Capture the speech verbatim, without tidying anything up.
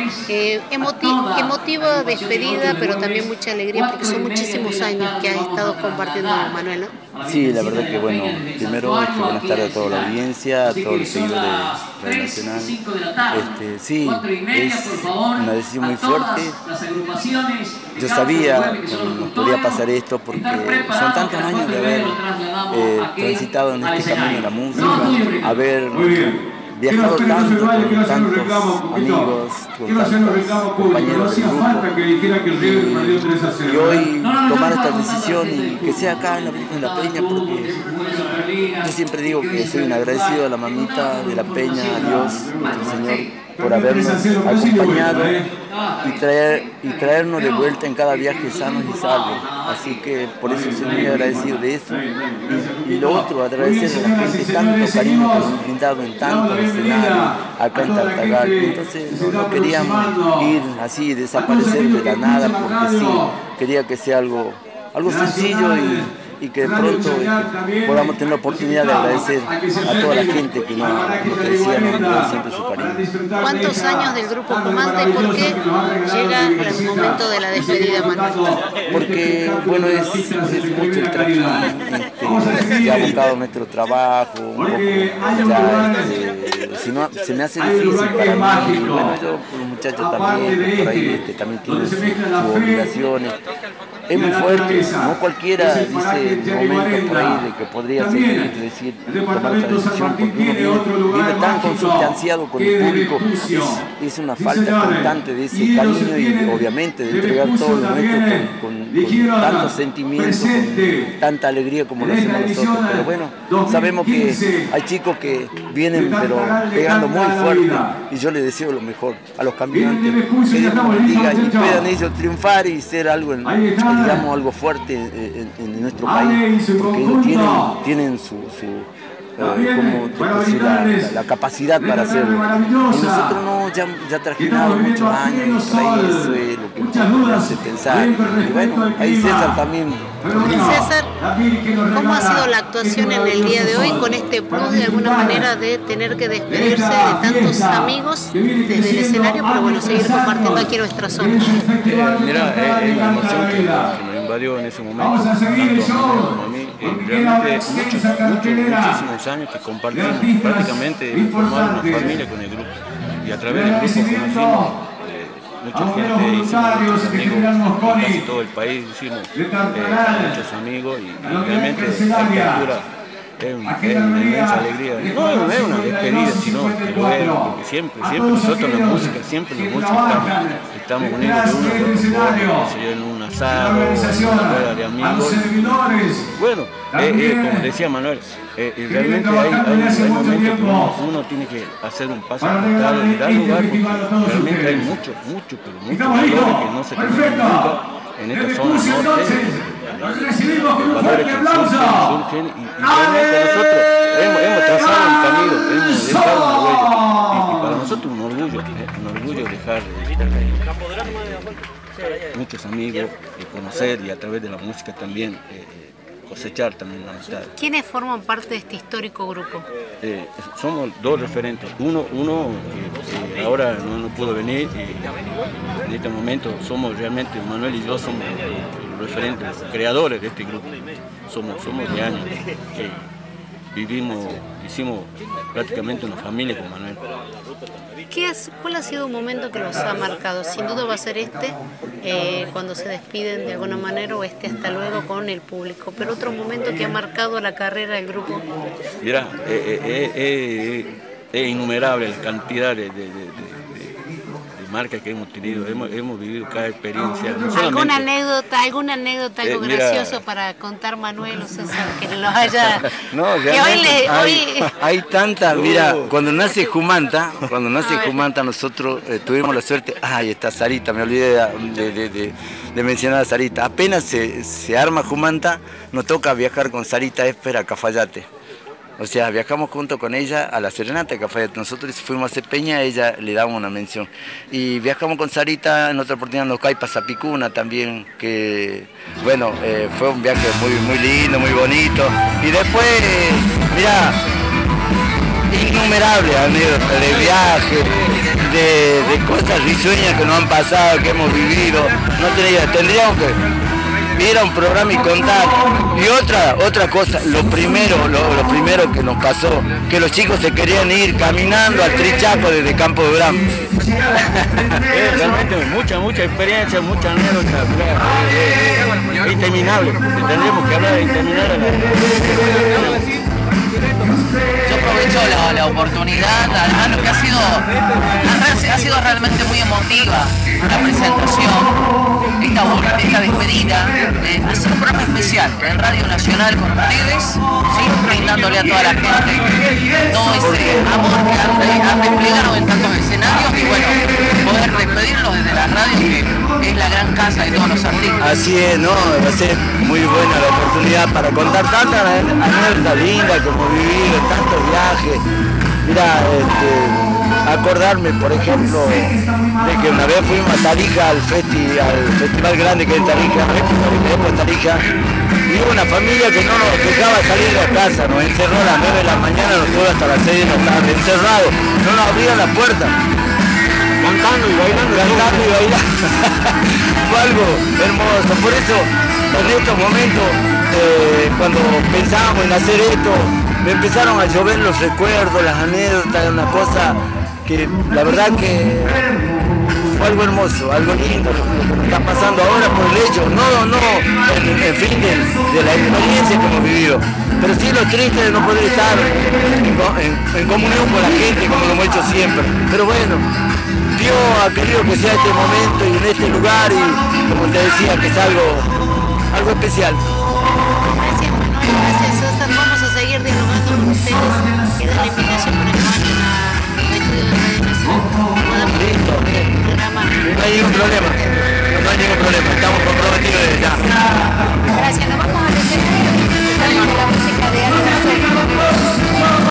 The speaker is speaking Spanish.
Eh, emoti- emotiva despedida, pero también mucha alegría porque son muchísimos años que has estado compartiendo con Manuel, ¿no? Sí, la verdad que bueno, primero este, buenas tardes a toda la audiencia, a todos los seguidores de Radio Nacional. Este, sí, es una decisión muy fuerte. Yo sabía que nos podía pasar esto porque son tantos años de haber eh, transitado en este camino de la música, haber viajado tanto con tantos amigos, con tantos compañeros del grupo, y, y hoy tomar esta decisión y que sea acá en la, en la Peña, porque yo siempre digo que soy un agradecido a la mamita de la Peña, a Dios, nuestro Señor, por habernos acompañado y, traer, y traernos de vuelta en cada viaje sanos y salvos. Así que por eso soy muy agradecido de eso. Y, y lo otro, agradecer a la gente tanto cariño que nos han brindado en tantos escenarios acá en Tartagal. Entonces no, no queríamos ir así, desaparecer de la nada, porque sí, quería que sea algo, algo sencillo y y que de pronto este, podamos tener la oportunidad de agradecer a toda la gente que nos, como te decía, nos dio siempre su cariño. ¿Cuántos años del grupo Comanta y por qué llega el momento de la despedida, Manuel? Porque, bueno, es, es mucho el trajín, este, ya ha buscado nuestro trabajo, un poco ya, este, si no, se me hace difícil para mí, y bueno, yo, los muchachos también, por ahí este, también tienen sus, sus obligaciones. Es muy fuerte, no cualquiera dice momento por ahí de que podría ser, decir, tomar esta decisión, porque uno vive, vive tan consustanciado con el público, es, es una falta constante de ese cariño y obviamente de entregar todo lo nuestro con, con, con tanto sentimiento, con tanta alegría como lo hacemos nosotros. Pero bueno, sabemos que hay chicos que vienen pero pegando muy fuerte y yo les deseo lo mejor a los caminantes, que Dios los bendiga y puedan ellos triunfar y ser algo en, digamos, algo fuerte en, en nuestro país, porque ellos tienen, tienen su, su eh, como decir, la, la, la capacidad para hacerlo. Y nosotros no, ya, ya trajimos muchos años, y por ahí eso es lo que nos hace pensar. Y bueno, ahí César también. César, ¿cómo ha sido la actuación en el día de hoy con este plus de alguna manera de tener que despedirse de tantos amigos desde el escenario, pero bueno, seguir compartiendo aquí nuestra zona? Eh, mira, eh, es una emoción que, que nos invadió en ese momento, tanto a mí como a mí. Eh, realmente muchos, muchos, muchísimos años que compartimos, prácticamente hemos formado una familia con el grupo y a través del grupo conocimos eh, mucha gente, hicimos muchos amigos en casi todo el país, hicimos eh, muchos amigos y, y realmente la apertura es, un, es una inmensa alegría. No, no es una despedida, sino que lo es, porque siempre, siempre nosotros en la música, siempre en la música estamos, estamos unidos de una u otra forma, en un asado, en una rueda de amigos. Bueno, eh, eh, como decía Manuel, eh, eh, realmente hay, hay, hay momentos que uno, uno tiene que hacer un paso al costado y dar lugar, porque realmente hay muchos, muchos, pero muchos valores que no se tienen nunca en esta zona norte. Valores que surgen, surgen y, y realmente nosotros hemos, hemos trazado un camino, hemos dejado una huella y, y para nosotros un orgullo, eh, un orgullo dejar eh, muchos amigos, de conocer y a través de la música también eh, cosechar también la amistad. ¿Quiénes forman parte de este histórico grupo? Eh, somos dos referentes, uno, uno que, que ahora no, no pudo venir y en este momento somos realmente, Manuel y yo somos los referentes, los creadores de este grupo, somos, somos de años que vivimos, hicimos prácticamente una familia con Manuel. ¿Qué es, ¿Cuál ha sido un momento que los ha marcado? Sin duda va a ser este, eh, cuando se despiden de alguna manera, o este hasta luego con el público. Pero otro momento que ha marcado la carrera del grupo. Mira, eh, eh, eh, eh, es innumerable la cantidad de, de, de, de marcas que hemos tenido, hemos, hemos vivido cada experiencia. No solamente... ¿Alguna anécdota, alguna anécdota, algo eh, mira... gracioso para contar, Manuel o César, que lo haya... no, que hoy le, hay, hoy... hay tanta, mira, cuando nace Jumanta, cuando nace Jumanta nosotros eh, tuvimos la suerte, ay, está Sarita, me olvidé de, de, de, de mencionar a Sarita, apenas se, se arma Jumanta, nos toca viajar con Sarita Esper a Cafayate. O sea, viajamos junto con ella a la Serenata de Cafayate. Nosotros fuimos a hacer Peña, a ella le damos una mención. Y viajamos con Sarita, en otra oportunidad nos cae Pasapicuna también, que bueno, eh, fue un viaje muy, muy lindo, muy bonito. Y después, eh, mira, innumerables anécdotas de viaje, de, de cosas risueñas que nos han pasado, que hemos vivido. No tenía, tendríamos que ir a un programa y contar. Y otra, otra cosa, lo primero, lo, lo primero que nos pasó, que los chicos se querían ir caminando al Trichaco desde Campo de Bram. Eh, realmente mucha, mucha experiencia, mucha anécdota, eh, eh, interminable, tendremos que hablar de interminable. Yo aprovecho la, la oportunidad, además lo que ha sido, ha sido realmente muy emotiva la presentación, esta, esta despedida, eh, ha sido un programa especial en Radio Nacional con ustedes, ¿sí? Brindándole a toda la gente todo ese amor que han, han desplegado en tantos escenarios y bueno, poder despedirlos desde la radio que es la gran casa de todos los artistas. Así es, ¿no? Va a ser muy buena la oportunidad para contar tantas anécdotas lindas que hemos vivido, tantos viajes. Mira, este, acordarme, por ejemplo, de que una vez fuimos a Tarija, al, festi, al festival grande que es Tarija, en Tarija, y hubo una familia que no nos dejaba salir de la casa, nos encerró a las nueve de la mañana, nos tuvo hasta las seis de la tarde, encerrados, no nos abrían la puerta. Cantando y bailando. Cantando y bailando. Fue algo hermoso. Por eso, en estos momentos, eh, cuando pensábamos en hacer esto, me empezaron a llover los recuerdos, las anécdotas, una cosa que la verdad que fue algo hermoso, algo lindo lo, lo que nos está pasando ahora por el hecho, no, no, en, en fin de, de la experiencia que hemos vivido, pero sí lo triste de no poder estar en, en, en comunión con la gente como lo hemos hecho siempre. Pero bueno, Dios ha querido que sea este momento y en este lugar y como te decía que es algo, algo especial. Gracias Manuel, gracias César, vamos a seguir dialogando con ustedes, queda la invitación para que vayan al estudio de Radio Nacional, podamos Listo, el programa. no hay ningún problema, no hay ningún problema, estamos comprometidos desde ya.